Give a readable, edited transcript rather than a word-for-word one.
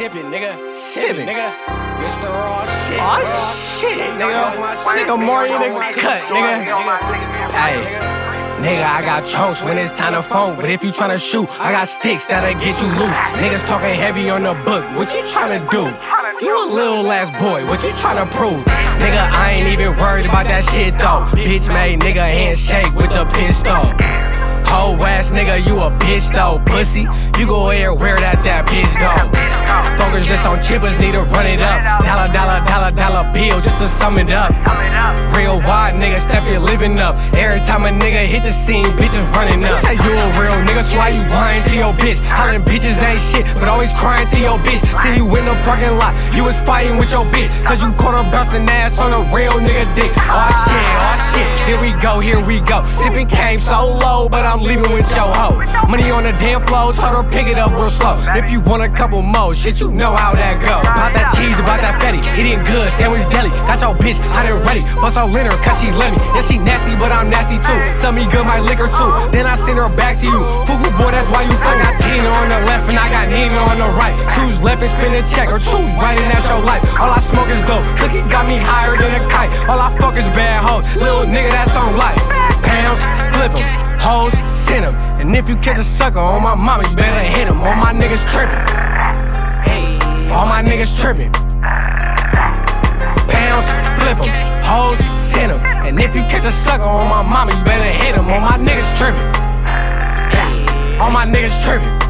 Sippin', nigga. Sippin', nigga. Mr. Raw shit. Oh shit, nigga. Nigga Mario nigga cut, nigga. Hey. Nigga, I got chunks when it's time to phone. But if you tryna shoot, I got sticks that'll get you loose. Niggas talking heavy on the book, what you tryna do? You a little ass boy, what you tryna prove? Nigga, I ain't even worried about that shit though. Bitch made nigga handshake with the pistol. Whole ass nigga, you a bitch though. Pussy, you go everywhere that bitch go. Focus just on chippers, need to run it up. Dollar bill just to sum it up. Real wide nigga, step your living up. Every time a nigga hit the scene, bitches running up. You say you a real nigga, so why you lying to your bitch? Hollering bitches ain't shit, but always crying to your bitch. See you in the parking lot, you was fighting with your bitch, cause you caught her bouncing ass on a real nigga dick. Oh shit, here we go. Sippin' came so low, but I'm leaving with your hoe. Money on the damn floor, told her pick it up real slow. If you want a couple more, shit, you know how that go. About that cheese, about that fatty, eating good, sandwich deli. Got your bitch hot and ready, bust all in her cause she let me. Yeah, she nasty, but I'm nasty too. Sell me good, my liquor too. Then I send her back to you. Foo-foo boy, that's why you fuck. I got Tina on the left and I got Nina on the right. Choose left and spin a check, or choose right and that's your life. All I smoke is dope, cookie got me higher than a kite. All I fuck is bad hoes, little nigga that's on life. Pounds, flip 'em, hoes, send 'em. And if you catch a sucker on my mama, you better hit 'em. All my niggas trippin'. All my niggas trippin'. Pounds, flip 'em, hoes, send 'em. And if you catch a sucker on my mama, you better hit 'em. All my niggas trippin'. All my niggas trippin'.